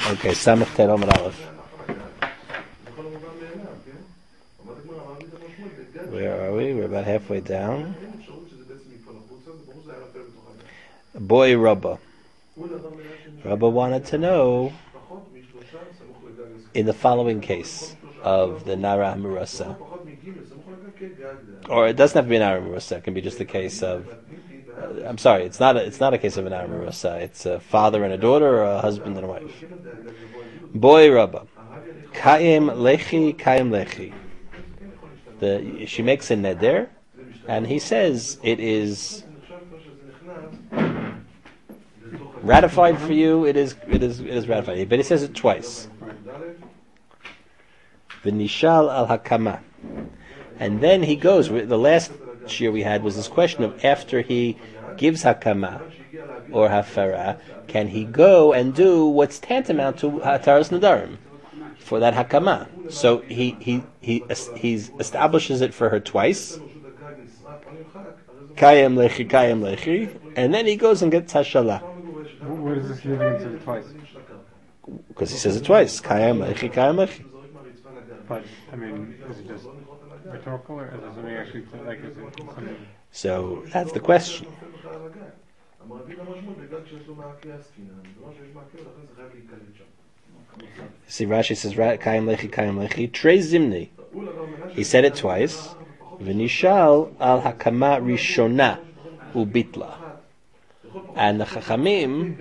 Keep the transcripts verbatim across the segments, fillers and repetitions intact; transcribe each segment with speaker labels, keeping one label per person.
Speaker 1: Okay, Samach Ted Omer Aleph. Where are we? We're about halfway down. Boy Rabba. Rabba wanted to know in the following case of the Nara Murasa. Or it doesn't have to be an Nara Murasa, it can be just a case of uh, I'm sorry, it's not a, it's not a case of an Nara Murasa, it's a father and a daughter or a husband and a wife. Boy Rabba. Kayim Lechi, Kayim Lechi. The, she makes a neder, and he says it is ratified for you. It is, it is, it is ratified. But he says it twice. V'nishal al hakama, and then he goes. The last shir we had was this question of after he gives hakama or hafara, can he go and do what's tantamount to hataras nadarim for that hakama? So he he he he establishes it for her twice. Kayem lechi, kayem lechi, and then he goes and gets hashala.
Speaker 2: What is this significance of it twice?
Speaker 1: Because he says it twice. Kayem lechi, kayem lechi.
Speaker 2: But I mean, is it just rhetorical, or is it something actually like? Is it something?
Speaker 1: So that's the question. See, Rashi says, "Kayim lechi, kayim lechi." Trei zimni. He said it twice. V'nishal al hakama rishona ubitla. And the Chachamim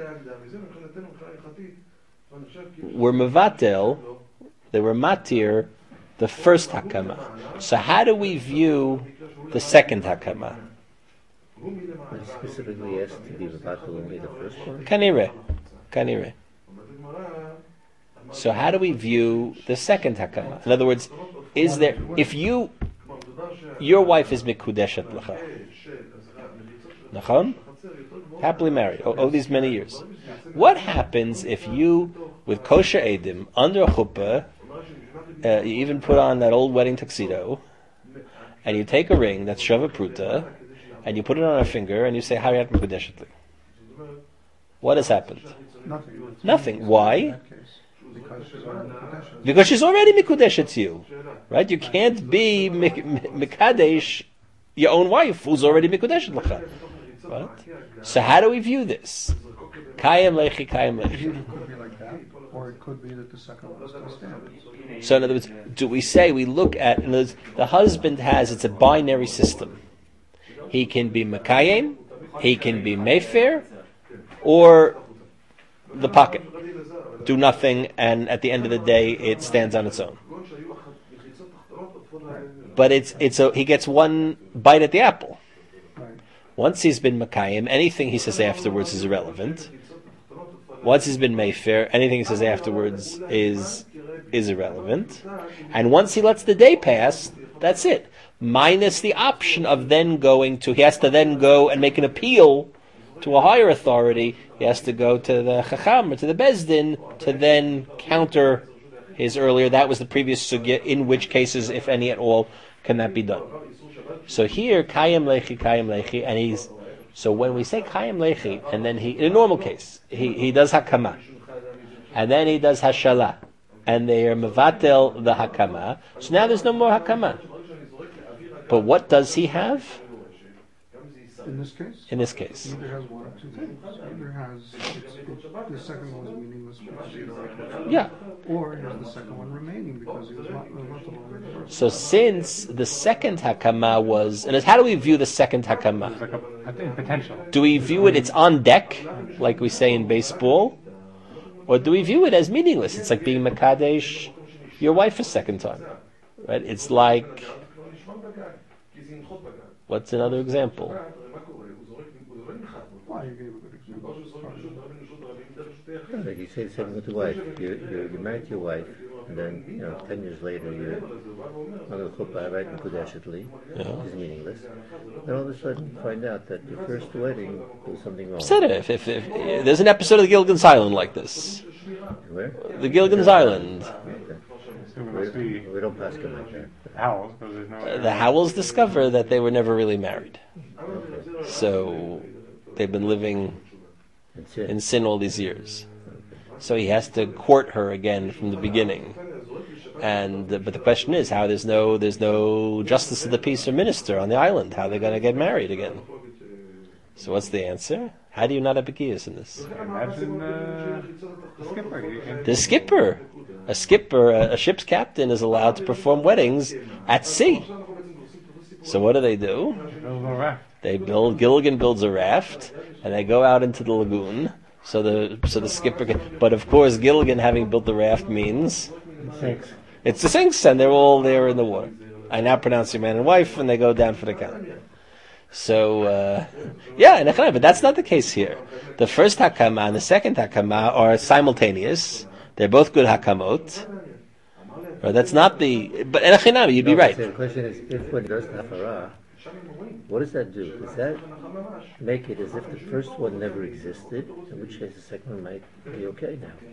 Speaker 1: were mevatel. They were matir the first hakama. So how do we view the second hakama?
Speaker 3: But specifically asked to be mevatel only the first one.
Speaker 1: Kanire, kanire. So how do we view the second hakama? In other words, is there, if you, your wife is mikudeshet l'cha, nachon? Happily married, all, all these many years. What happens if you, with kosher edim, under a chuppah, uh, you even put on that old wedding tuxedo, and you take a ring that's shava pruta, and you put it on her finger, and you say, Hariyat mikudeshet li. What has happened?
Speaker 2: Nothing.
Speaker 1: Nothing. Why?
Speaker 2: Because she's already mikudeshet.
Speaker 1: Because she's already mikudeshet to you, right? You can't be mikadesh your own wife who's already mikudeshet l'cha, right? So how do we view this? Kayem lechi, kayem lechi.
Speaker 2: It could be like that, or it could be that the second one still stands.
Speaker 1: So in other words, do we say we look at, in other words, the husband has, it's a binary system. He can be mekayem, he can be mefer, or the pocket. Do nothing, and at the end of the day, it stands on its own. But it's it's a, he gets one bite at the apple. Once he's been Makayim, anything he says afterwards is irrelevant. Once he's been Mayfair, anything he says afterwards is is irrelevant. And once he lets the day pass, that's it. Minus the option of then going to, he has to then go and make an appeal to a higher authority. He has to go to the Chacham or to the Bezdin to then counter his earlier. That was the previous sugya, in which cases, if any at all, can that be done. So here, Kayim Lechi, Kayim Lechi, and he's, so when we say Kayim Lechi, and then he, in a normal case, he, he does Hakama, and then he does Hashala, and they are Mevatel the Hakama, so now there's no more Hakama. But what does he have?
Speaker 2: In this case?
Speaker 1: In this case.
Speaker 2: Either has one or two things. Either has, it's, it, the second one is meaningless because he had already.
Speaker 1: Yeah.
Speaker 2: Or he has the second one remaining because he was not multiple in the first.
Speaker 1: So since the second Hakama was, and how do we view the second Hakama?
Speaker 2: It's like a, I think potential.
Speaker 1: Do we view it, it's on deck, like we say in baseball? Or do we view it as meaningless? It's like being Makadesh your wife a second time. Right? It's like, what's another example?
Speaker 2: Why you gave a good example?
Speaker 3: Like you say the same with the wife. You're, you're, you're married to your wife, and then, you know, ten years later, you're on the chuppah, right, mikudeshet li, which is meaningless. And all of a sudden, you find out that your first wedding, there was something wrong.
Speaker 1: Said it. If, if, if, if there's an episode of the Gilligan's Island like this.
Speaker 3: Where?
Speaker 1: The Gilligan's Island.
Speaker 3: Okay.
Speaker 2: So it must be
Speaker 3: We don't pass them like that.
Speaker 2: Howells, because there's no.
Speaker 1: Uh, the Howells discover that they were never really married.
Speaker 3: Okay.
Speaker 1: So they've been living
Speaker 3: That's it.
Speaker 1: in sin all these years. So he has to court her again from the beginning. And uh, but the question is, how there's no there's no justice of the peace or minister on the island. How are they going to get married again? So what's the answer? How do you not have Bekias in this?
Speaker 2: Imagine uh, the skipper.
Speaker 1: The skipper, a skipper, a, a ship's captain is allowed to perform weddings at sea. So what do they do? They build. Gilligan builds a raft, and they go out into the lagoon. So the so the skipper can. But of course, Gilligan having built the raft means
Speaker 2: Sinks.
Speaker 1: it's the sinks, and they're all there in the water. I now pronounce you man and wife, and they go down for the count. So, uh, yeah, and but that's not the case here. The first hakama and the second hakama are simultaneous. They're both good hakamot. Right, that's not the. But enachinami, you'd be
Speaker 3: No,
Speaker 1: right.
Speaker 3: The question is, if one does hafara, what does that do? Does that make it as if the first one never existed, in which case the second one might be okay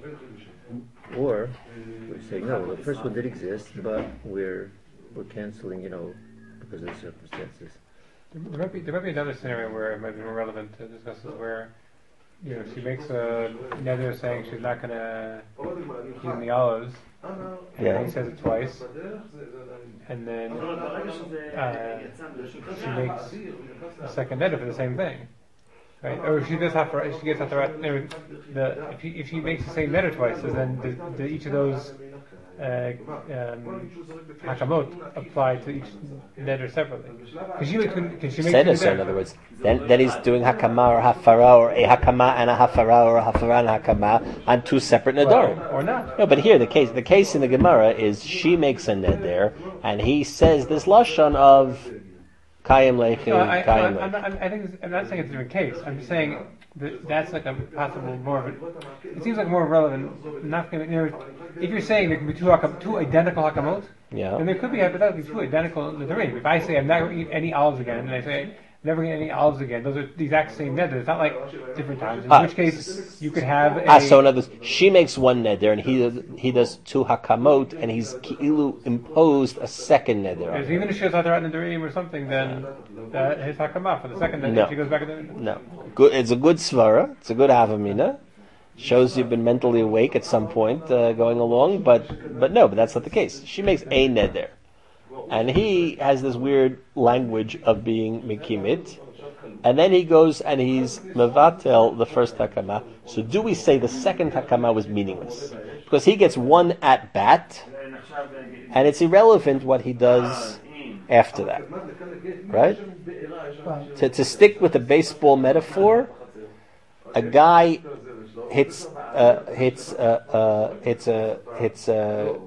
Speaker 3: now? Or we're saying, no, the first one did exist, but we're we're canceling, you know, because of the circumstances.
Speaker 2: There might be there might be another scenario where it might be more relevant to discuss this, where you know she makes a nether saying she's not going to use the olives. And
Speaker 1: Yeah.
Speaker 2: he says it twice, and then uh, she makes a second nether for the same thing, right? Or if she does have to, she gets have to, the if she if she makes the same nether twice, so then do, do each of those uh, um, hakamot apply to each nether separately? Because she can, can she make
Speaker 1: Say
Speaker 2: two
Speaker 1: this, so in
Speaker 2: neder?
Speaker 1: other words, then then he's doing hakama or hafara, or a hakama and a hafara, or a hafara and a hakama on two separate nedarim.
Speaker 2: Well, or not.
Speaker 1: No, but here the case the case in the Gemara is she makes a neder, and he says this lashon of kayim leichim,
Speaker 2: No, I,
Speaker 1: kayim
Speaker 2: I, I'm
Speaker 1: leichim.
Speaker 2: not, I'm- I think it's, I'm not saying it's a different case. I'm just saying that that's like a possible more of a. It seems like more relevant. Not gonna, you know, if you're saying there can be two hakam, two identical hakamot,
Speaker 1: Yeah.
Speaker 2: then there could be hypothetically two identical nedarim. If I say I'm never eat any olives again, and I say never get any olives again, those are the exact same neder. It's not like different times. In
Speaker 1: Ah.
Speaker 2: which case you could have a.
Speaker 1: Ah, so in other words, she makes one neder, and he does, he does two hakamot, and he's ki'ilu imposed a second neder. on
Speaker 2: If
Speaker 1: her.
Speaker 2: even if she has other nedarim or something, then that his hakamah for the second neder.
Speaker 1: No.
Speaker 2: She goes back to the.
Speaker 1: No, good. It's a good svara. It's a good avamina. Shows you've been mentally awake at some point uh, going along, but but no, but that's not the case. She makes a neder, and he has this weird language of being mikimit, and then he goes and he's mevatel the first hakama. So do we say the second hakama was meaningless because he gets one at bat, and it's irrelevant what he does after that, right? To to stick with the baseball metaphor, a guy hits uh, hits uh, uh, hits a hits a,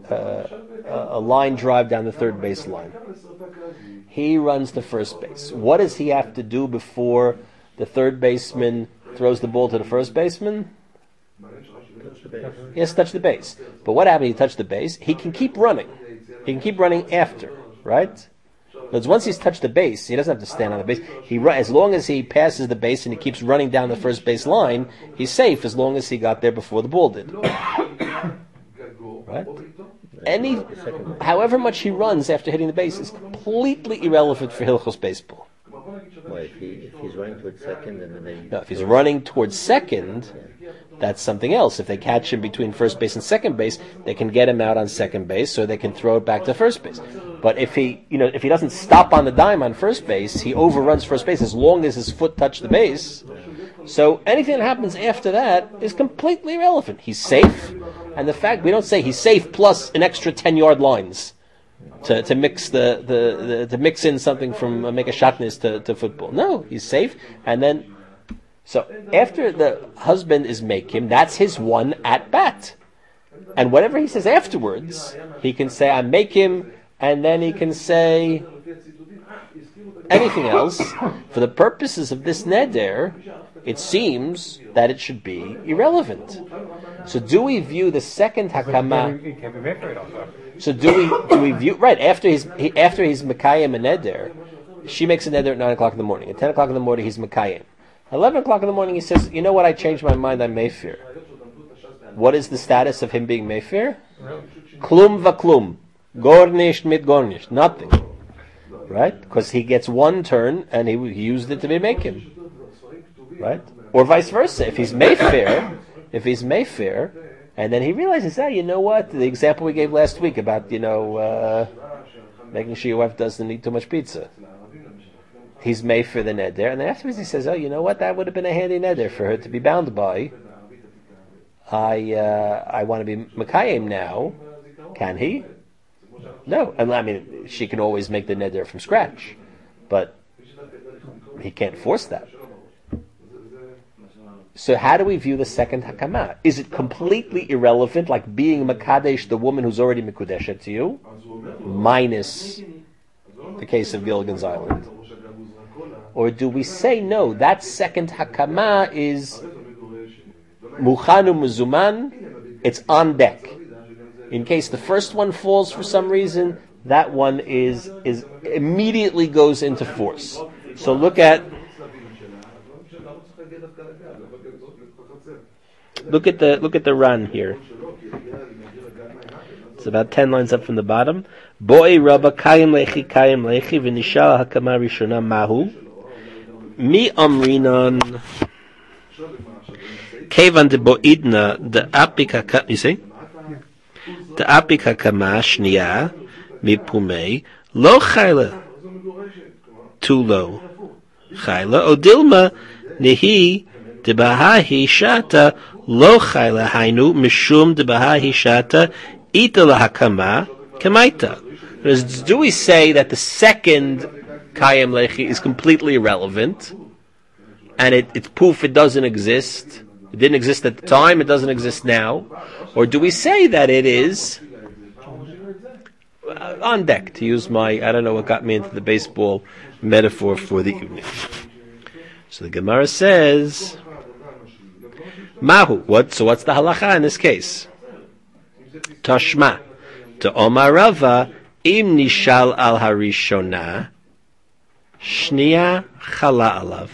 Speaker 1: a, a line drive down the third base line. He runs to first base. What does he have to do before the third baseman throws the ball to the first baseman?
Speaker 3: Touch the base.
Speaker 1: He has to touch the base. But what happens? He touched the base. He can keep running. He can keep running after, right? Because once he's touched the base, he doesn't have to stand on the base. He run, as long as he passes the base and he keeps running down the first base line, he's safe as long as he got there before the ball did. Right? Any, however much he runs after hitting the base is completely irrelevant for Hilchos baseball.
Speaker 3: Well, if, he, if he's running towards second and then they...
Speaker 1: Now, if he's running towards second, that's something else. If they catch him between first base and second base, they can get him out on second base so they can throw it back to first base. But if he, you know, if he doesn't stop on the dime on first base, he overruns first base as long as his foot touched the base. So anything that happens after that is completely irrelevant. He's safe, and the fact we don't say he's safe plus an extra ten yard lines to, to mix the, the, the to mix in something from uh, make a shotness to, to football. No, he's safe, and then so after the husband is make him, that's his one at bat, and whatever he says afterwards, he can say I make him, and then he can say anything else. For the purposes of this neder, it seems that it should be irrelevant. So do we view the second hakama?
Speaker 2: It can be made for it also.
Speaker 1: So do we do we view right after he's he, after he's mekayim a neder? She makes a neder at nine o'clock in the morning. At ten o'clock in the morning, he's mekayim. Eleven o'clock in the morning, he says, "You know what? I changed my mind. I'm meifir." What is the status of him being meifir? Klum vaklum, gornish mit gornish, nothing. Right? Because he gets one turn and he, he used it to be making. Right? Or vice versa. If he's meifir, If he's Mayfair, and then he realizes, ah, you know what? The example we gave last week about, you know, uh, making sure your wife doesn't eat too much pizza. He's Mayfair the neder, and then afterwards he says, oh, you know what? That would have been a handy neder for her to be bound by. I uh, I want to be Mekayim now. Can he? No. I mean, she can always make the neder from scratch, but he can't force that. So how do we view the second hakama? Is it completely irrelevant, like being Makadesh, the woman who's already Mekudeshet to you, minus the case of Gilligan's Island? Or do we say, no, that second hakama is Muchanu Muzuman, it's on deck. In case the first one falls for some reason, that one is is immediately goes into force. So look at look at the look at the run here. It's about ten lines up from the bottom. Boi Rabba Kayim Lechi Kayim Lechi v'nishal hakama rishona mahu mi amrinan kevan de boidna de apika. You see. The apika kama shniya mipumei lo chayla tulo chayla odilma nehi debahahi shata lo chayla hainu mishum debahahi shata ita lahakama kamaita. Do we say that the second kayem lechi is completely irrelevant and it, it's poof, it doesn't exist? It didn't exist at the time, it doesn't exist now. Or do we say that it is uh, on deck, to use my, I don't know what got me into the baseball metaphor for the evening. So the Gemara says, Mahu, what? So what's the halacha in this case? Tashma, to Omar Rava, im nishal al harishona, shniya chala alav.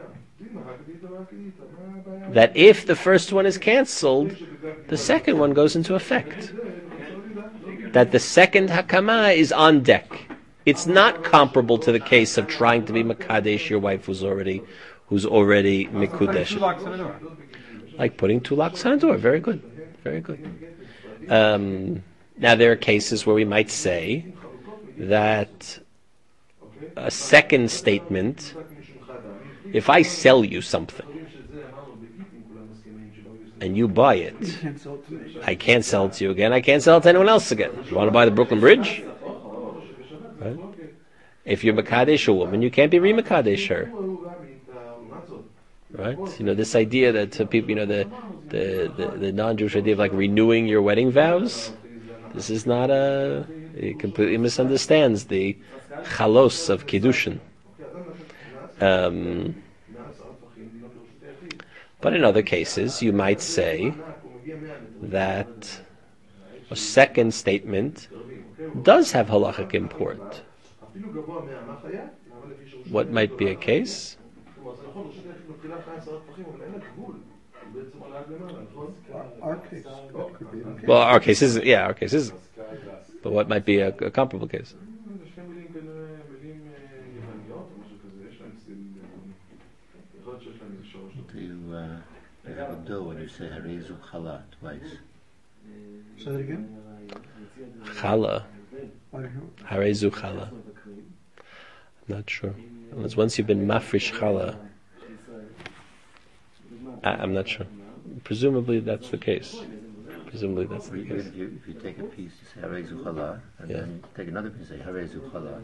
Speaker 1: That if the first one is cancelled, the second one goes into effect. That the second hakama is on deck. It's not comparable to the case of trying to be makadesh your wife who's already who's already mikudesh. Like putting two locks on a door. Very good. Very good. Um, now there are cases where we might say that a second statement, if I sell you something, and you buy it, I can't sell it to you again. I can't sell it to anyone else again. You want to buy the Brooklyn Bridge? Right? If you're Makadesh a woman, you can't be re-Makadesh her. Right? You know, this idea that to people, you know, the, the, the, the non-Jewish idea of like renewing your wedding vows, this is not a, it completely misunderstands the chalos of Kiddushin. Um, But in other cases, you might say that a second statement does have halachic import. What might be a case?
Speaker 4: Our case could be okay.
Speaker 1: Well, our case is yeah, our case is. But what might be a, a comparable case?
Speaker 3: You uh, have a dough when you say harezu chala twice.
Speaker 4: Say that again.
Speaker 1: Chala.
Speaker 4: Why do you-
Speaker 1: Harezu chala. I'm not sure. Unless once you've been mafrish chala. I, I'm not sure. Presumably that's the case. Presumably that's the case.
Speaker 3: If you, if you take a piece, you say harezu chala, and
Speaker 1: Yeah.
Speaker 3: then take another piece, you say harezu chala.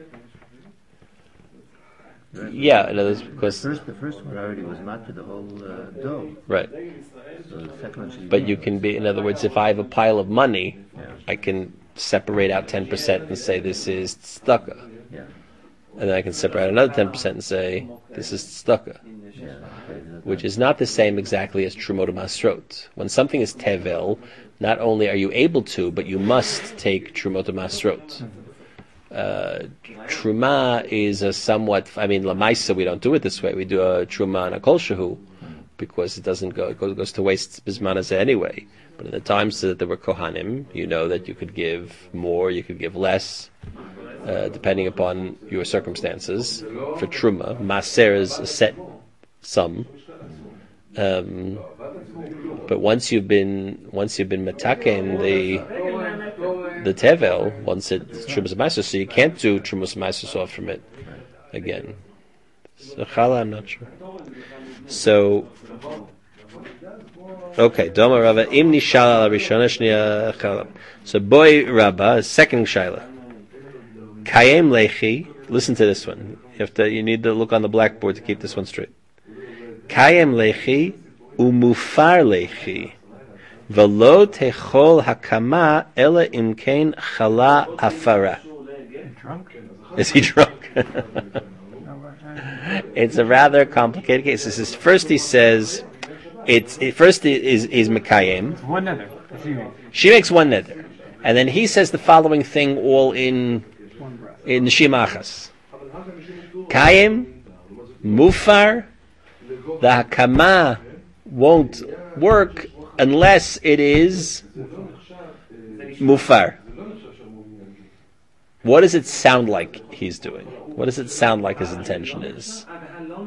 Speaker 1: Yeah, in other words, because
Speaker 3: The first, the first one already was not to the whole uh, dough.
Speaker 1: right.
Speaker 3: So the second one should
Speaker 1: But you can be, in other words, if I have a pile of money,
Speaker 3: Yeah.
Speaker 1: I can separate out ten percent and say this is tzedakah.
Speaker 3: Yeah.
Speaker 1: And then I can separate out another ten percent and say this is tzedakah.
Speaker 3: Yeah. Okay.
Speaker 1: Which is not the same exactly as Trumot Masrot. When something is tevel, not only are you able to, but you must take Trumot Masrot. Uh, Truma is a somewhat, I mean, Lamaisa, we don't do it this way. We do a Truma and a Kol Shehu, because it doesn't go, it goes, goes to waste Bismanazeh anyway. But in the times that there were Kohanim, you know that you could give more, you could give less, uh, depending upon your circumstances. For Truma, Maser is a set sum. Um, But once you've been once you've been metaken the the tevel, once it's trumas ma'aser, so you can't do trumas ma'aser off from it again. So chala, I'm not sure. So okay, Doma Rava im nishal ala rishona shniya chala. So boy Rabba, second shaila. Kayem lechi. Listen to this one. You have to. You need to look on the blackboard to keep this one straight. Kayem lechi umufar lechi, velo techol hakama ela imkein chala hafara. Is he drunk? It's a rather complicated case. This is first. He says it's it, first is is mekayem.
Speaker 2: One nether.
Speaker 1: She makes one nether, and then he says the following thing all in in shimachas. Kayem mufar. The hakama won't work unless it is mufar. What does it sound like he's doing? What does it sound like his intention is?
Speaker 2: That,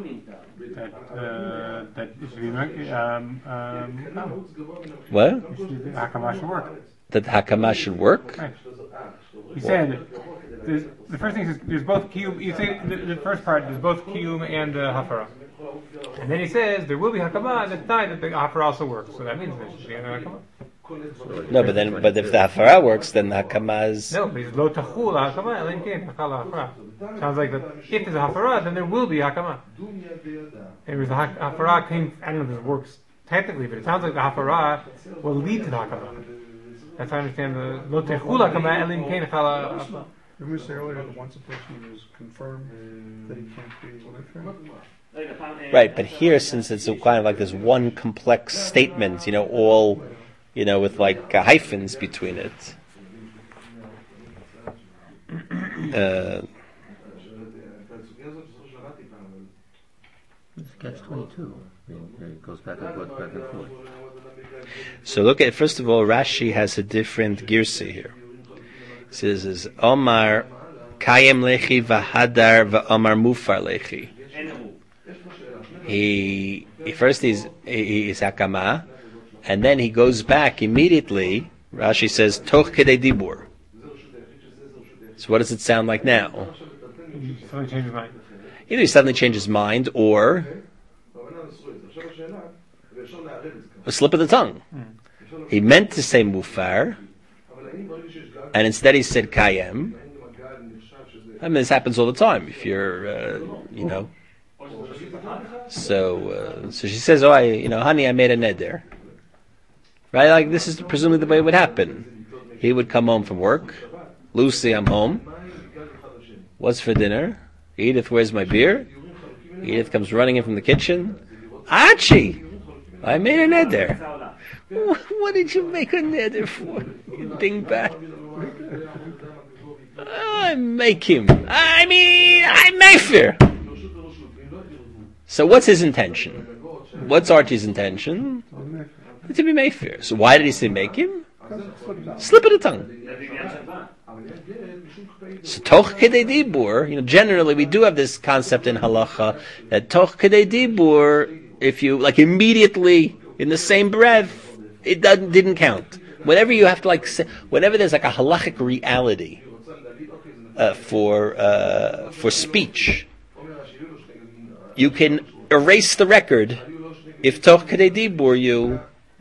Speaker 2: uh, that it should be, um, um, no.
Speaker 1: What?
Speaker 2: It should be, hakama should work.
Speaker 1: That hakama should work?
Speaker 2: Right. He said, there's, the first thing is there's both kiyum. You say the, the first part there's both kiyum and uh, hafara. And then he says there will be hakama at the time that the hafara also works. So that means there should be an hakama.
Speaker 1: No, but then, but if the hafara works, then the hakama is
Speaker 2: no. But he's lo tachul hakama elim kein hakala hafara. Sounds like that if there's a hafara, then there will be hakama. And if the hafara came, I don't know if this works technically, but it sounds like the hafara will lead to the hakama. That's how I understand the lo tachul hakama elim kein hakala hafara.
Speaker 4: Didn't we say earlier that once a person is confirmed that he can't be Lefer?
Speaker 1: right. But here, since it's a kind of like this one complex statement, you know, all, you know, with like uh, hyphens between it. Uh,
Speaker 3: It's catch twenty-two. It goes back and forth, back and forth.
Speaker 1: so look at, first of all, Rashi has a different girsa here. It says, is Omar Kayem Lechi Vahadar V'Omar Mufar Lechi. He, he first he's, he, he's Hakama, and then he goes back immediately. Rashi says, Toch Kedei Dibur. So what does it sound like now?
Speaker 2: He suddenly changed his mind.
Speaker 1: Either he suddenly changed his mind, or a slip of the tongue. Mm. He meant to say Mufar, and instead he said Kayem. I mean, this happens all the time. If you're, uh, you know, so uh, so she says, "Oh, I, you know, honey, I made a neder." Right? Like this is presumably the way it would happen. He would come home from work. Lucy, I'm home. What's for dinner? Edith, where's my beer? Edith comes running in from the kitchen. Archie, I made a neder. What did you make a neder for, you dingbat? I make him. I mean, I'm Mayfair. So what's his intention? What's Archie's intention? To be Mayfair. So why did he say make him? Slip of the tongue. So toch kedei dibur, you know, generally we do have this concept in halacha that toch kedei dibur, if you like immediately in the same breath, it doesn't didn't count. Whenever you have to like, say, whenever there's like a halachic reality uh, for uh, for speech, you can erase the record if toch kedei dibur you.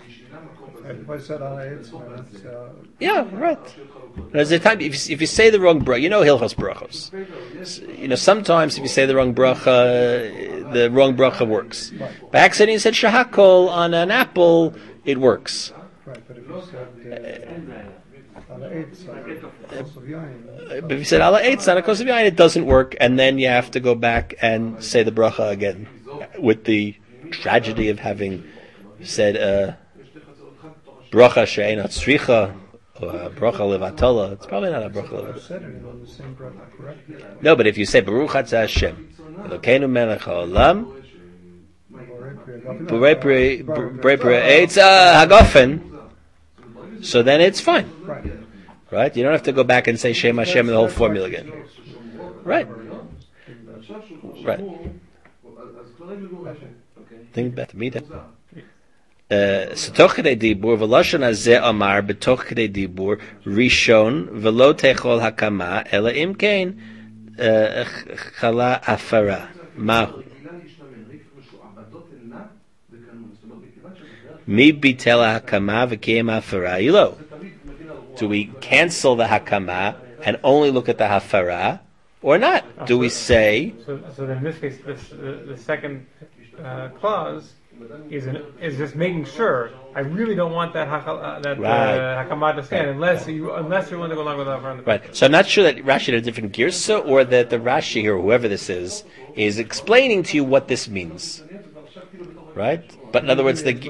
Speaker 1: Yeah, right. There's a time if you, if you say the wrong bracha, you know hilchos brachos. You know sometimes if you say the wrong bracha, the wrong bracha works. By accident, you said shahakol on an apple, it works.
Speaker 4: Right, but if you said
Speaker 1: But if you said ala eitz on a kos of yain, it doesn't work, and then you have to go back and say the bracha again, with the tragedy of having said uh, bracha she'enat tzricha. Uh, bracha levatala. It's probably not a bracha levatala. No, but if you say Baruch Atah Hashem, Elokeinu Melech Haolam, Borei Pri Eitz Hagofen, so then it's fine, right? You don't have to go back and say Shem Hashem and the whole formula again, right? Right. Think better, me that. so toch kedei dibur v'lashon hazeh amar betoch kedei dibur rishon v'lo techol hakama ela imkein chala afara mahu mi bitel hakama v'keim afara ilo. Do we cancel the hakama and only look at the hafara, or not? Oh, Do we say?
Speaker 2: So, so then in this case, this, the, the second uh, clause is an, is just making sure. I really don't want that haka, uh, that
Speaker 1: right.
Speaker 2: uh, hakama to stand
Speaker 1: right.
Speaker 2: unless you unless you want to go along with that.
Speaker 1: Right. So I'm not sure that Rashi had a different girsa, or that the Rashi here, whoever this is, is explaining to you what this means. Right. But in other words, the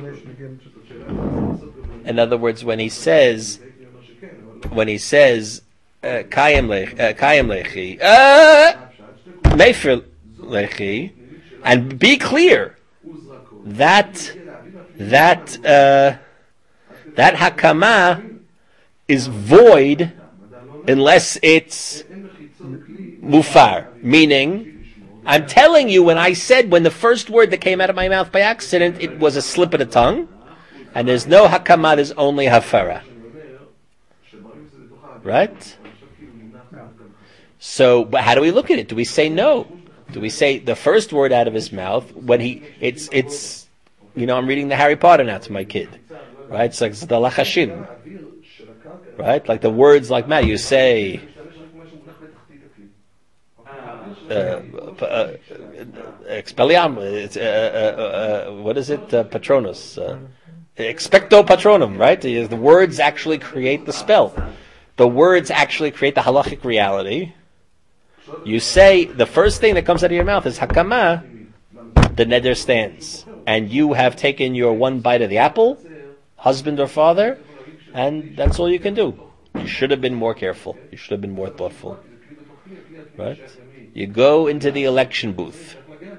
Speaker 1: in other words, when he says. When he says kayem lechi, mefer lechi, and be clear that that uh, that hakama is void unless it's mufar. Meaning, I'm telling you, when I said when the first word that came out of my mouth by accident, it was a slip of the tongue, and there's no hakama, there's only hafara. Right? So, but how do we look at it? Do we say no? Do we say the first word out of his mouth when he? It's it's, you know, I'm reading the Harry Potter now to my kid, right? It's like the lachashim, right? Like the words like Matt, you say. Expelliam. It's uh, uh, uh, what is it? Uh, Patronus. Uh, expecto patronum. Right? The, the words actually create the spell. The words actually create the halachic reality. You say the first thing that comes out of your mouth is hakama, the neder stands. And you have taken your one bite of the apple, husband or father, and that's all you can do. You should have been more careful. You should have been more thoughtful. Right? You go into the election booth.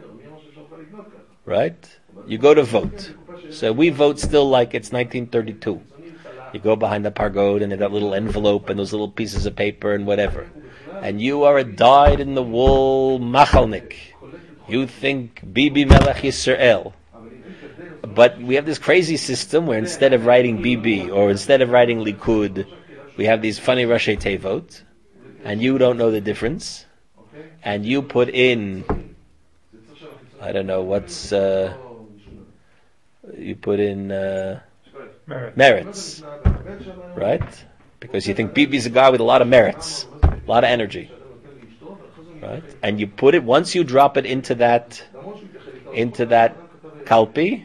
Speaker 1: Right? You go to vote. So we vote still like it's nineteen thirty-two. You go behind the pargod and that little envelope and those little pieces of paper and whatever. And you are a dyed-in-the-wool machalnik. You think Bibi Melech Yisrael. But we have this crazy system where instead of writing Bibi or instead of writing Likud, we have these funny Rashi Tevot, and you don't know the difference. And you put in, I don't know, what's, uh, you put in... Uh,
Speaker 2: Merits.
Speaker 1: merits, right? Because you think Bibi's a guy with a lot of merits, a lot of energy, right? And you put it, once you drop it into that, into that kalpi,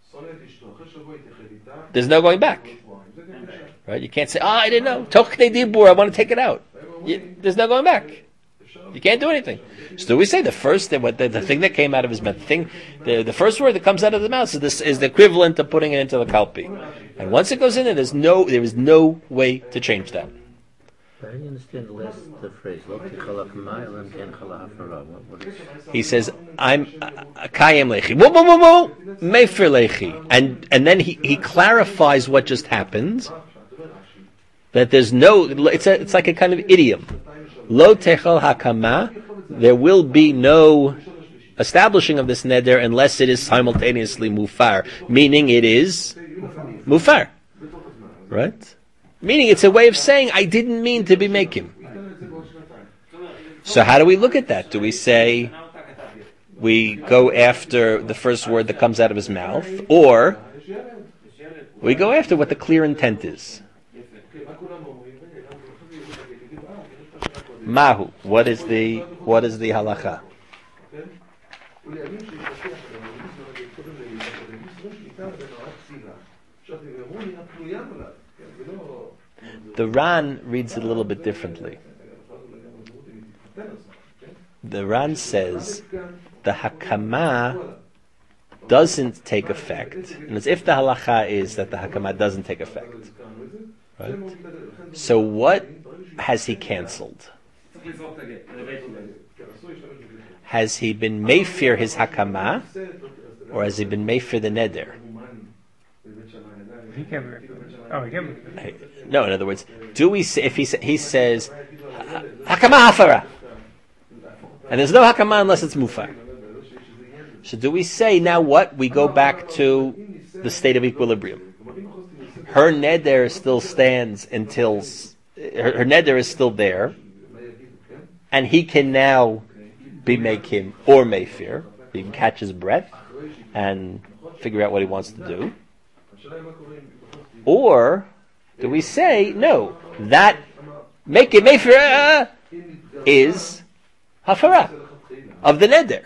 Speaker 1: there's no going back, right? You can't say, "Ah, oh, I didn't know, toch kedei dibur, I want to take it out." You, there's no going back. You can't do anything. So we say the first thing, what the, the thing that came out of his mouth, the thing, the, the first word that comes out of the mouth is this is the equivalent of putting it into the kalpi. And once it goes in there, there's no, there is no way to change that.
Speaker 3: I didn't understand the last the phrase.
Speaker 1: He says, "I'm kayem lechi." Whoa, whoa, whoa, whoa, mefer lechi, and and then he, he clarifies what just happened. That there's no, it's a, it's like a kind of idiom. Lo techol hakama, there will be no establishing of this neder unless it is simultaneously mufar, meaning it is mufar, right? Meaning it's a way of saying I didn't mean to be making. So how do we look at that? Do we say we go after the first word that comes out of his mouth, or we go after what the clear intent is? Mahu. What is the what is the halacha? The Ran reads it a little bit differently. The Ran says the hakama doesn't take effect, and as if the halacha is that the hakama doesn't take effect, right? So what has he cancelled? Has he been meifir his hakama, or has he been meifir the neder?
Speaker 2: He can't be. Oh, he can't be.
Speaker 1: No, in other words, do we say, if he he says hakama hafara, and there's no hakama unless it's mufar, So do we say now what? We go back to the state of equilibrium. Her neder still stands until her, her neder is still there, and he can now be mekim or meifir. He can catch his breath and figure out what he wants to do. Or do we say no? That mekim meifir is hafara of the neder.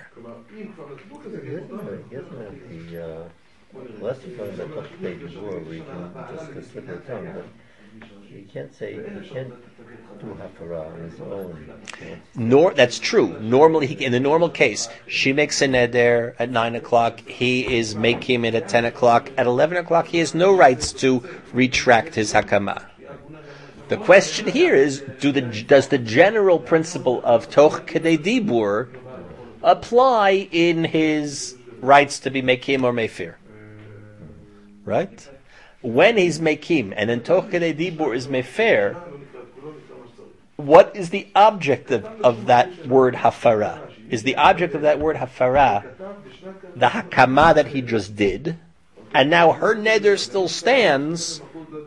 Speaker 3: Less of the page before where you can just slip your tongue, but you can't say you can't do hafara on his own.
Speaker 1: Nor that's true. Normally, he, in the normal case, she makes a neder at nine o'clock. He is making it at ten o'clock. At eleven o'clock, he has no rights to retract his hakama. The question here is: do the does the general principle of toch kedei dibur apply in his rights to be mekim or meifir? Right? When he's mekim and then toch kedei dibur is mefer, what is the object of, of that word hafara? Is the object of that word hafara the hakama that he just did, and now her neder still stands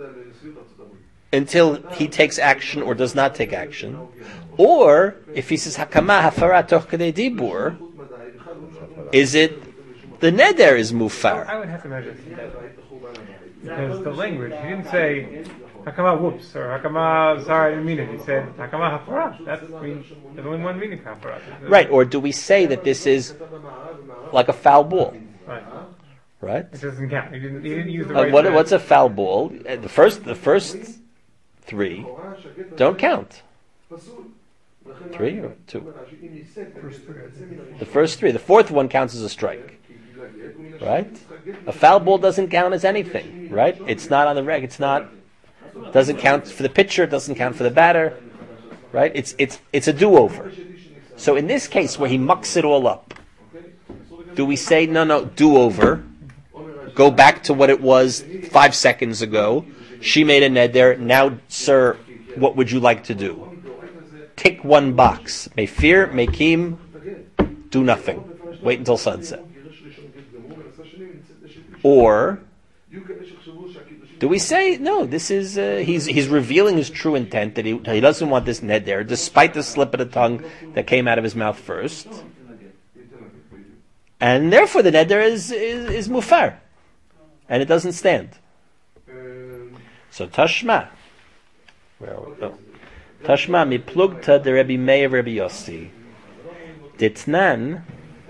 Speaker 1: until he takes action or does not take action? Or if he says hakama hafara toch kedei dibur, is it the neder is mufar?
Speaker 2: I would have to measure that. Because the language, he didn't say hakama whoops or hakama sorry I didn't mean it. He said hakama hafara. That's mean, there's only one meaning for hafara.
Speaker 1: Right, or do we say that this is like a foul ball?
Speaker 2: Right.
Speaker 1: Right?
Speaker 2: It doesn't count. He didn't, he didn't use the
Speaker 1: Uh,
Speaker 2: right
Speaker 1: what,
Speaker 2: word.
Speaker 1: what's a foul ball? Uh, The first, the first three don't count. Three or two? The first three. The fourth one counts as a strike. Right? A foul ball doesn't count as anything. Right? It's not on the reg. It's not. Doesn't count for the pitcher. Doesn't count for the batter. Right? It's it's it's a do-over. So in this case, where he mucks it all up, do we say no, no, do-over? Go back to what it was five seconds ago. She made a neder. Now, sir, what would you like to do? Tick one box. Meifir, mekim, do nothing. Wait until sunset. Or do we say no? This is uh, he's he's revealing his true intent that he he doesn't want this neder, despite the slip of the tongue that came out of his mouth first, and therefore the neder is is, is mufar, and it doesn't stand. So tashma, where are we? Oh. Tashma mi plugta de Rabbi Meir Rabbi Yossi. Ditnan.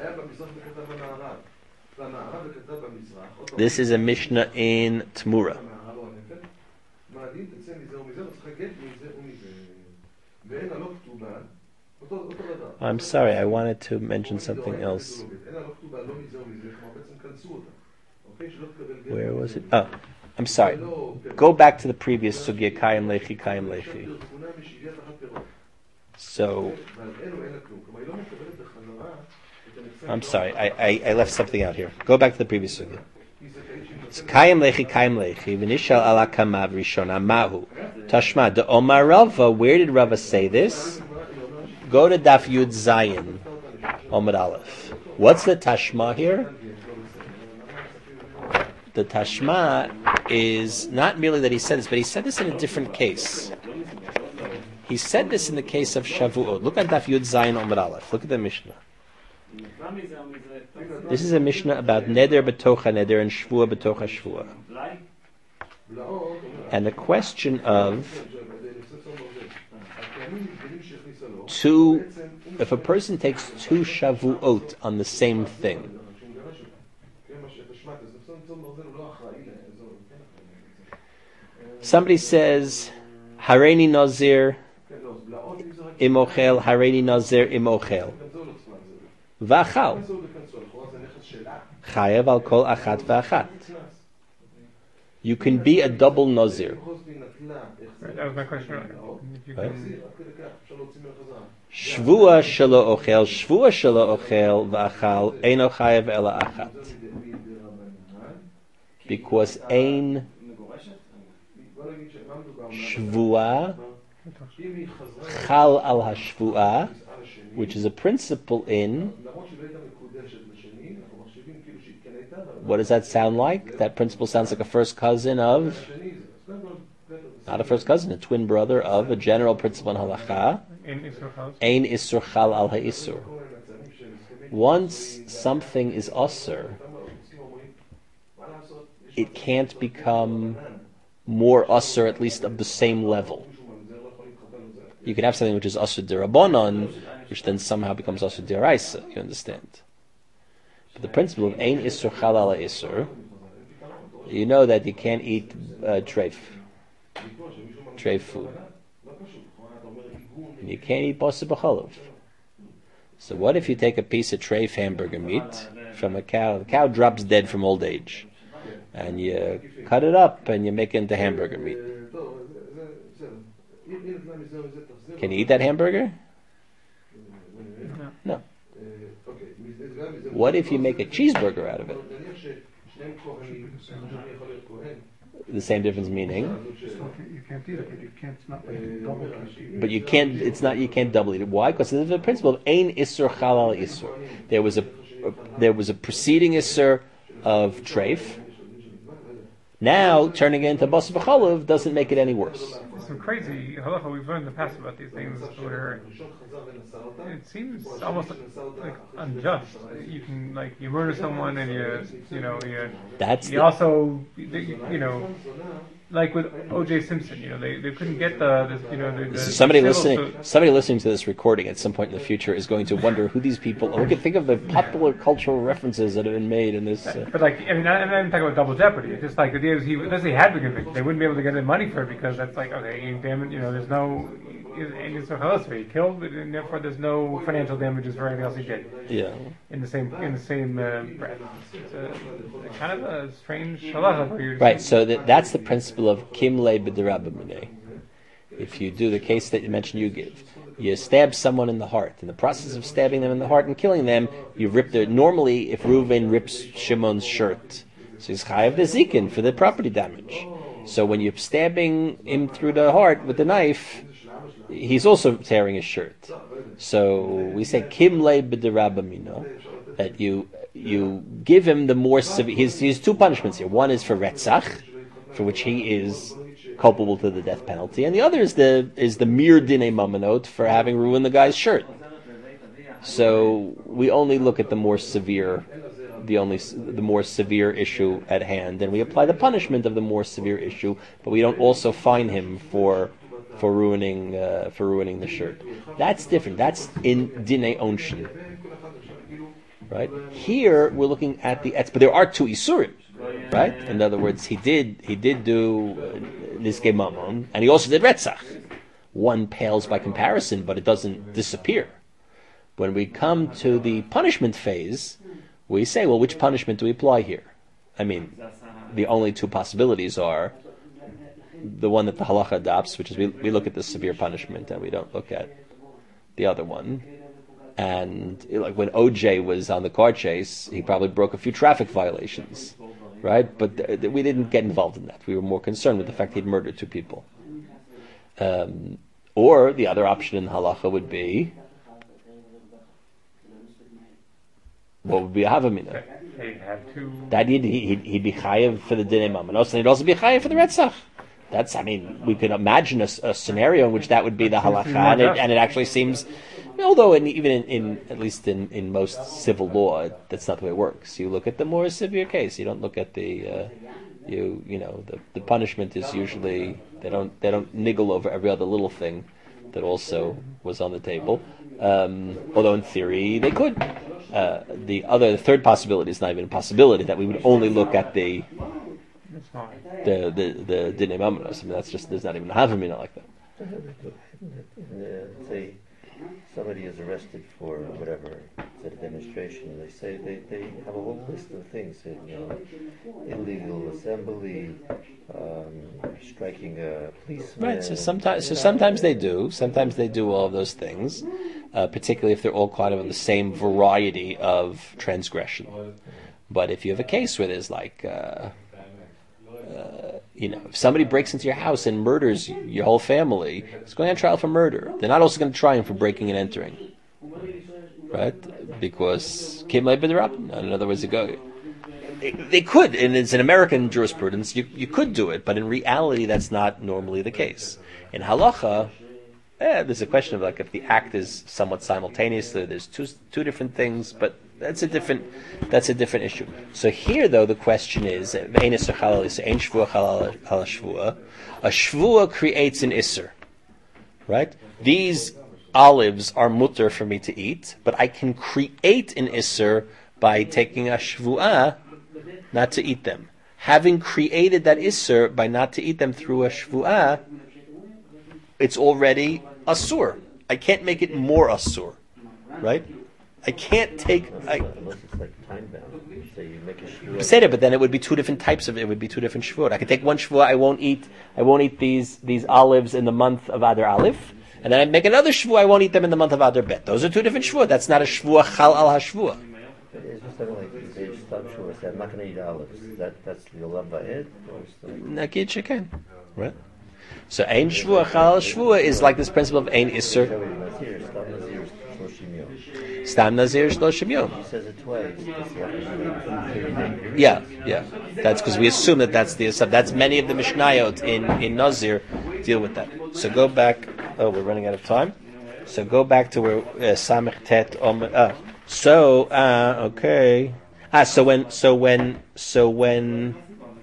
Speaker 1: This is a Mishnah in Tmura. I'm sorry, I wanted to mention something else. Where was it? Oh, I'm sorry. Go back to the previous sugya, Kayim Lechi, Kayim Lechi. So, I'm sorry, I, I, I left something out here. Go back to the previous sugya. So, Kayim Lechi, Kayim Lechi, V'nishal ala kamav rishona mahu. Tashma, de Omar Rava, where did Rava say this? Go to Daf Yud Zayin, Omar Aleph. What's the Tashma here? The Tashma is not merely that he said this, but he said this in a different case. He said this in the case of Shavuot. Look at Daf Yud Zayin Omar Aleph. Look at the Mishnah. This is a Mishnah about Neder B'tocha Neder and Shvua B'tocha Shvua. And the question of two, if a person takes two Shavuot on the same thing, somebody says, Hareini Nazir Imochel, Hareini Nazir Imochel. V'achal. Chayav al kol achat v'achat. You can be a double Nazir.
Speaker 2: Right, that was my question earlier.
Speaker 1: Right? Shvua shelo ochel, shvua shelo ochel v'achal, eino chayav ela achat. Because ein shvua chal al hashvua, which is a principle in what does that sound like? That principle sounds like a first cousin of, not a first cousin, a twin brother of a general principle in halacha. Ein isur chal al ha'isur. Once something is asur, it can't become more asur, at least of the same level. You can have something which is asur d'Rabbanan, which then somehow becomes asur d'Oraisa. You understand? But the principle of ein isur chal al ha'isur, you know that you can't eat uh, treif, treif food. And you can't eat basa b'chalav. So what if you take a piece of treif hamburger meat from a cow? The cow drops dead from old age, and you cut it up and you make it into hamburger meat. Can you eat that hamburger? No. What if you make a cheeseburger out of it? The same difference meaning.
Speaker 4: You can't eat it, but you can't. It's not like you double can't eat it.
Speaker 1: But you can't. It's not. You can't double eat it. Why? Because there's the principle of ein isur chalal isur. There was a, a there was a preceding isur of treif. Now turning it into basa b'chalav doesn't make it any worse.
Speaker 2: There's some crazy halacha we've learned in the past about these things where it seems almost like unjust. You can like you murder someone and you you know you
Speaker 1: That's
Speaker 2: you
Speaker 1: the,
Speaker 2: also you know like with O J Simpson, you know they, they couldn't get the, the you know the, the
Speaker 1: somebody
Speaker 2: the
Speaker 1: listening.
Speaker 2: so,
Speaker 1: Somebody listening to this recording at some point in the future is going to wonder who these people. We can think of the popular cultural references that have been made in this. Uh,
Speaker 2: But like I mean, I'm not even talking about double jeopardy. It's just like the idea is he let's say he had been convicted, they wouldn't be able to get any money for it because that's like okay, you damn it, you know, there's no. It's so he killed, and therefore there's no financial damages for anything else he did.
Speaker 1: yeah.
Speaker 2: In the same in the same uh, breath. It's a, a kind of a strange halacha where you're just
Speaker 1: Right. So that, that's the principle of kimle b'derabbaminei. If you do the case that you mentioned, you give. You stab someone in the heart. In the process of stabbing them in the heart and killing them, you rip their. Normally, if Reuven rips Shimon's shirt, so he's chayav the zikin for the property damage. So when you're stabbing him through the heart with the knife, he's also tearing his shirt. So we say kimle b'derabamino, that you you give him the more severe. He's, he's two punishments here. One is for retzach, for which he is culpable to the death penalty, and the other is the is the mir dinei mamonot for having ruined the guy's shirt. So we only look at the more severe, the only the more severe issue at hand, and we apply the punishment of the more severe issue, but we don't also fine him for for ruining uh, for ruining the shirt. That's different. That's in dinei onshin, right? Here we're looking at the etz, but there are two isurim, right? In other words, he did he did do niskei mamon, and he also did retzach. One pales by comparison, but it doesn't disappear. When we come to the punishment phase, we say, well, which punishment do we apply here? I mean, the only two possibilities are the one that the halacha adopts, which is we, we look at the severe punishment and we don't look at the other one. And like when O J was on the car chase, he probably broke a few traffic violations, right? But th- th- we didn't get involved in that. We were more concerned with the fact he'd murdered two people. Um, or the other option in halacha would be, what would be a havamina?
Speaker 2: they have to.
Speaker 1: That he'd, he'd, he'd be chayev for the dinei mamanos, and he'd also be chayev for the retzach. That's, I mean, we could imagine a, a scenario in which that would be the halacha, and it, and it actually seems, although in, even in, in at least in, in most civil law, that's not the way it works. You look at the more severe case. You don't look at the, uh, you you know, the, the punishment is usually they don't they don't niggle over every other little thing that also was on the table. Um, although in theory they could. Uh, the other, the third possibility is not even a possibility, that we would only look at the the the the dinei mamanos. I mean, that's just, there's not even a havamina like that.
Speaker 3: Uh, say somebody is arrested for whatever, it's at a demonstration, and they say they, they have a whole list of things, you know, illegal assembly, um, striking a policeman.
Speaker 1: Right. So sometimes, so sometimes they do. Sometimes they do all of those things, uh, particularly if they're all kind of the same variety of transgression. But if you have a case where there's like, uh, uh, you know, if somebody breaks into your house and murders your whole family, it's going on trial for murder. They're not also going to try him for breaking and entering, right? Because kim lei b'derab. In other words, it go. They could, and it's in American jurisprudence, you, you could do it, but in reality that's not normally the case. In halacha, eh, there's a question of like if the act is somewhat simultaneous, there's two two different things, but that's a different that's a different issue. So here though the question is, a shvua creates an isser, right? These olives are mutter for me to eat, but I can create an isser by taking a shvua not to eat them. Having created that isser by not to eat them through a shvua, it's already asur. I can't make it more asur, right? I can't take. I,
Speaker 3: Unless it's like time bound. So you make a shvua.
Speaker 1: Say that, but then it would be two different types of. It would be two different shvuot. I could take one shvuah. I won't eat. I won't eat these these olives in the month of Adar Aleph, and then I make another shvuah. I won't eat them in the month of Adar Bet. Those are two different shvuot. That's not a shvuah chal al hashvuah.
Speaker 3: It's just something like they stop shvua. Say I'm not going to eat olives. That that's the olam ba'ed.
Speaker 1: Nakid sheken, right? So ein shvuah chal al shvuah is like this principle of ein isser. Stam nazir shloshim yom.
Speaker 3: He says it twice.
Speaker 1: Yeah, yeah. That's because we assume that that's the that's many of the Mishnayot in in Nazir deal with that. So go back. Oh, we're running out of time. So go back to where uh, Samech Tet Om. Uh, so uh, okay. Ah, so when so when so when.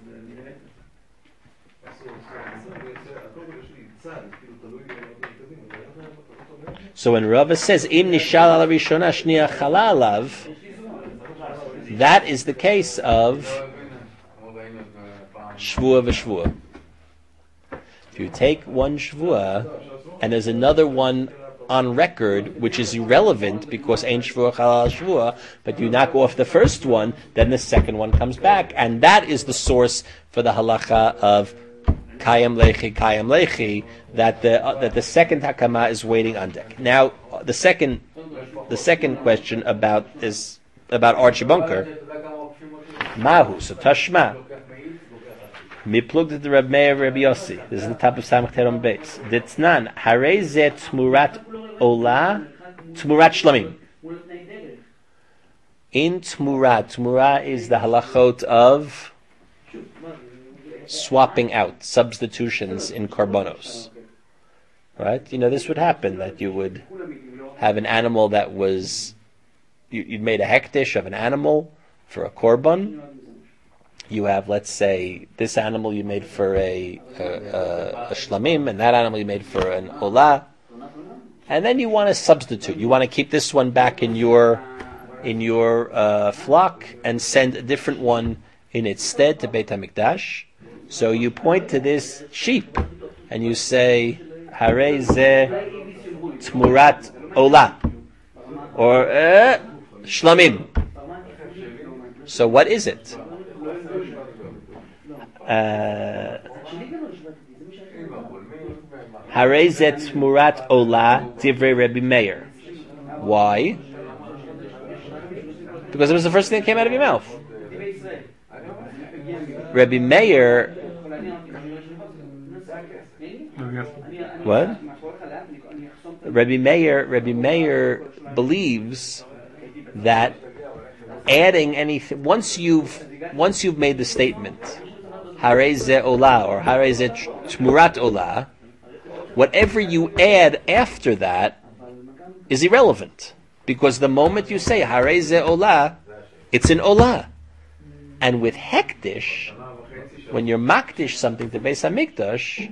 Speaker 1: So when Rava says Im nishal ala rishona shniya chala alav, that is the case of shvua v'shvua. If you take one shvua and there's another one on record which is irrelevant because ain't shvua chala shvua, but you knock off the first one, then the second one comes back, and that is the source for the halacha of Kayam lechi, kayam lechi, that the uh, that the second hakama is waiting on deck. Now, the second the second question about is about Archie Bunker. Mahu, so Tashma. Mi plugged the Reb Meir Reb Yossi. This is the top of Samach Teron base. Ditznan harei ze tmurat ola tmurat shlamim. In tmurat, tmura is the halachot of swapping out, substitutions in korbanos. Right? You know, this would happen, that you would have an animal that was, you, you'd made a hektish of an animal for a korban. You have, let's say, this animal you made for a, a, a, a shlamim, and that animal you made for an olah. And then you want to substitute. You want to keep this one back in your in your uh, flock and send a different one in its stead to Beit HaMikdash. So you point to this sheep and you say, Harei ze tmurat olah, or uh, shlamim. So what is it? Harei ze tmurat olah divrei Rebbe Meir. Why? Because it was the first thing that came out of your mouth. Rebbe Meir. What? Rebbe Meir. Rebbe Meir believes that adding anything once you've once you've made the statement Harei ze olah or Harei ze tmurat olah, whatever you add after that is irrelevant, because the moment you say Harei ze olah, it's an olah. And with hektish, when you're makdish something to Beis HaMikdash,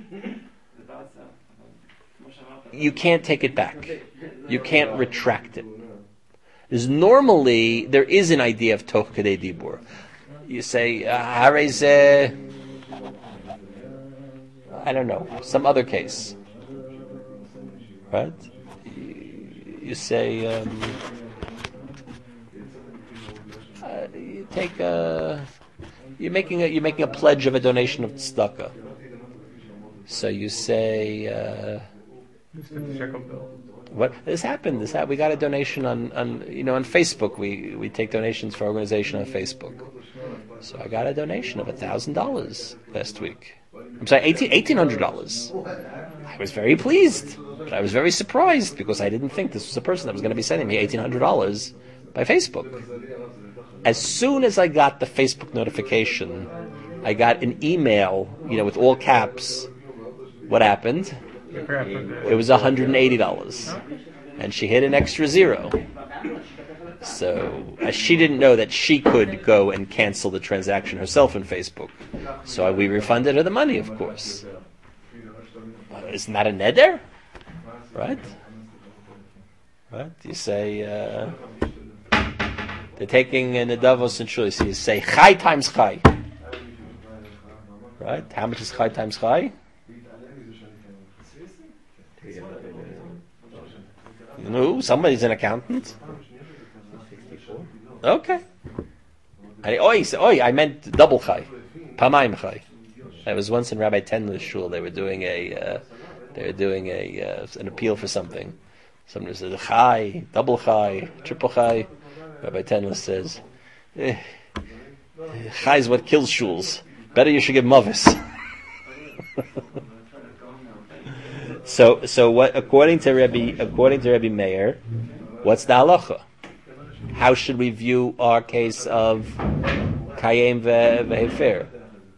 Speaker 1: you can't take it back. You can't retract it. There's normally, there is an idea of toch kedei dibur. You say, Harei ze, I don't know, some other case. Right? You say, um, uh, you take a, you're making a, you're making a pledge of a donation of tzedakah. So you say, uh, what this happened? This happened. We got a donation on, on you know on Facebook. We we take donations for organization on Facebook. So I got a donation of a thousand dollars last week. I'm sorry, eighteen eighteen hundred dollars. I was very pleased, but I was very surprised because I didn't think this was a person that was going to be sending me eighteen hundred dollars by Facebook. As soon as I got the Facebook notification, I got an email, you know, with all caps. What happened? It was one hundred eighty dollars. And she hit an extra zero. So uh, she didn't know that she could go and cancel the transaction herself in Facebook. So we refunded her the money, of course. Uh, isn't that a neder? Right? Right? You say, uh, they're taking in the Davos and Shul, so you say, chai times chai. Right? How much is chai times chai? No, somebody's an accountant. Okay. I, oi, oi, I meant double chai. Pamayim chai. I was once in Rabbi Tenler's shul. They were doing a, uh, they were doing a uh, an appeal for something. Somebody said chai, double chai, triple chai. Rabbi Tenler says, eh, chai is what kills shuls. Better you should give mavis. so, so what? According to Rabbi, according to Rabbi Meir, what's the halacha? How should we view our case of Kayem ve'hefer?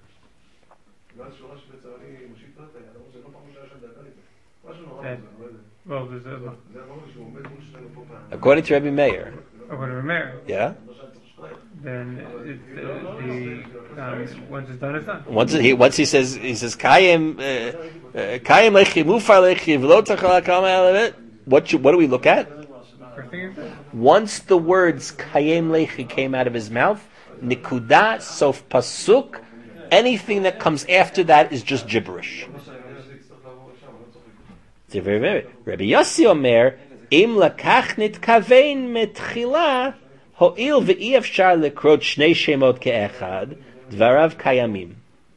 Speaker 2: Well, there's a,
Speaker 1: According to Rabbi Meir.
Speaker 2: according to Rabbi Meir,
Speaker 1: Yeah?
Speaker 2: then it, the, the um, once it's done, it's done.
Speaker 1: Once he once he says he says Kayem Kayem lechi mufar lechi v'lo tachal hakama. What what do we look at?
Speaker 2: First thing is that.
Speaker 1: Once the words Kayem lechi came out of his mouth, nikuda sof pasuk, anything that comes after that is just gibberish. It's very very. Rabbi Yossi Omer im lakach nitkavein metchila ho'il ve'i efshar lekrot shnei shemot ke'echad dvarav kayamim.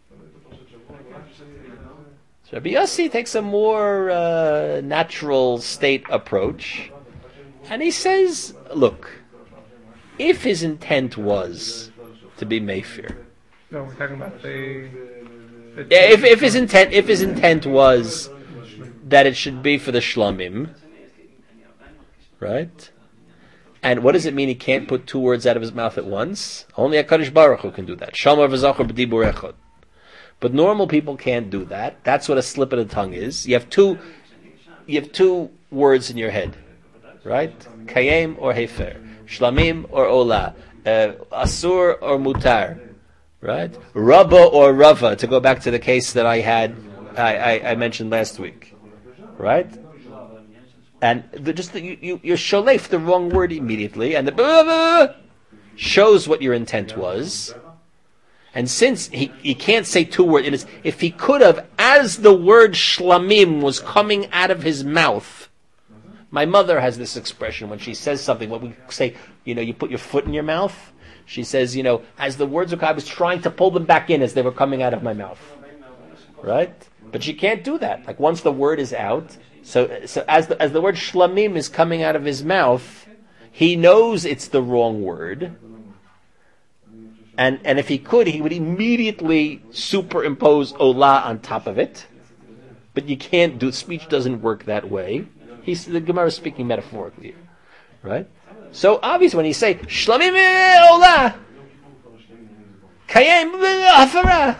Speaker 1: So Rabbi Yossi takes a more uh, natural state approach, and he says, look, if his intent was to be Mayfair,
Speaker 2: No, we're talking about the. the
Speaker 1: yeah, if if his intent if his intent was that it should be for the shlamim, right? And what does it mean he can't put two words out of his mouth at once? Only HaKadosh Baruch Hu can do that. Shamar v'zachor b'dibur echad. But normal people can't do that. That's what a slip of the tongue is. You have two, you have two words in your head, right? Kayem or hefer, shlamim or ola, uh, asur or mutar, right? Rabba or rava. To go back to the case that I had, I, I, I mentioned last week. Right? And the, just the, you, you, you're sholef the wrong word immediately, and the blah, blah, blah, shows what your intent was. And since he, he can't say two words, if he could have, as the word shlamim was coming out of his mouth, my mother has this expression when she says something, when we say, you know, you put your foot in your mouth, she says, you know, as the words were, I was trying to pull them back in as they were coming out of my mouth. Right? But she can't do that. Like once the word is out, so so as the as the word shlamim is coming out of his mouth, he knows it's the wrong word. And and if he could, he would immediately superimpose ola on top of it. But you can't do speech doesn't work that way. He's the Gemara is speaking metaphorically here. Right? So obviously when he say shlamim ola kayem hafara,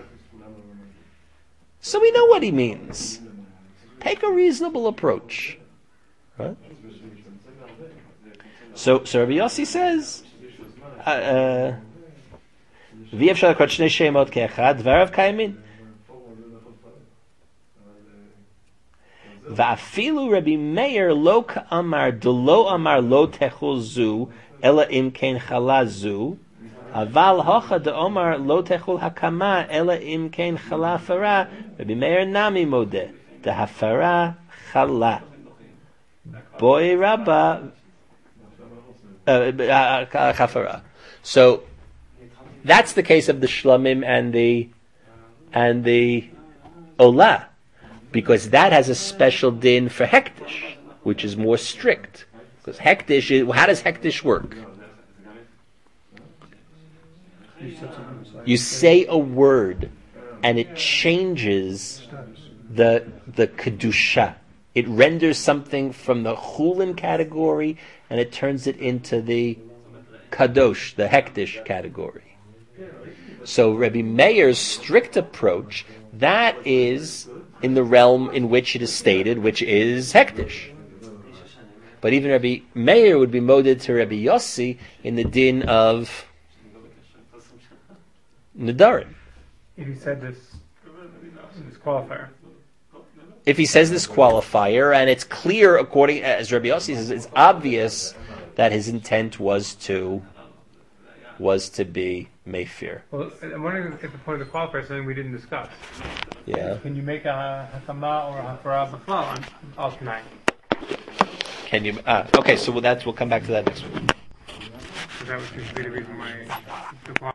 Speaker 1: so we know what he means. Take a reasonable approach. Right? So, so Rabbi Yossi says, "V'yefshar lekrot shnei shemot ke'echad dvarav kayamin." Va'afilu Rabbi Meir lo ka'amar delo amar lo techol zu ela im ken chala zu. Aval hocha de omar lo techul hakama ela im ken chala fara. Rabbi Meir nami modeh de hafara chala. Boy rabba chafara. So that's the case of the shlamim and the and the ola, because that has a special din for hektish, which is more strict. Because hektish, is, how does hektish work? You say a word, and it changes the the kedusha. It renders something from the chulin category, and it turns it into the kadosh, the hektish category. So Rabbi Meir's strict approach, that is in the realm in which it is stated, which is hektish. But even Rabbi Meir would be moded to Rabbi Yossi in the din of Nadarim.
Speaker 2: If he said this, this qualifier.
Speaker 1: If he says this qualifier, and it's clear, according as Rabbi Yossi says, it's obvious that his intent was to was to be Meifir.
Speaker 2: Well, I'm wondering if the point of the qualifier is something we didn't discuss.
Speaker 1: Yeah.
Speaker 2: Can you make a hakama or a hafara b'chlal on al Tanai?
Speaker 1: Can you? Ah, okay. So that's we'll come back to that next week.
Speaker 2: Because that would seem to be the reason why the